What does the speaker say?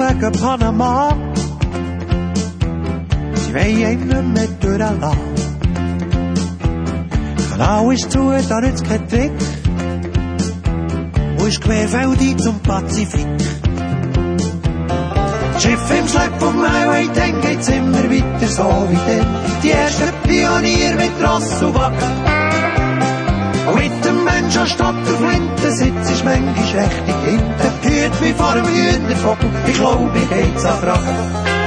wegen Panama. Sie wollen einem nicht mehr durchlassen. Kanal ist zu, da nützt kein Trick. Wo ist querfeldig zum Pazifik? Schiff im Schlepp vom Highway, dann geht's immer weiter so wie dann. Die ersten Pioniere mit Ross und Wagen. Und mit dem Mensch anstatt der Flinte sitzt ist manchmal richtig hinten. Hüt mich vor dem Hühnervogel, ich glaub, ich geht's an Fragen.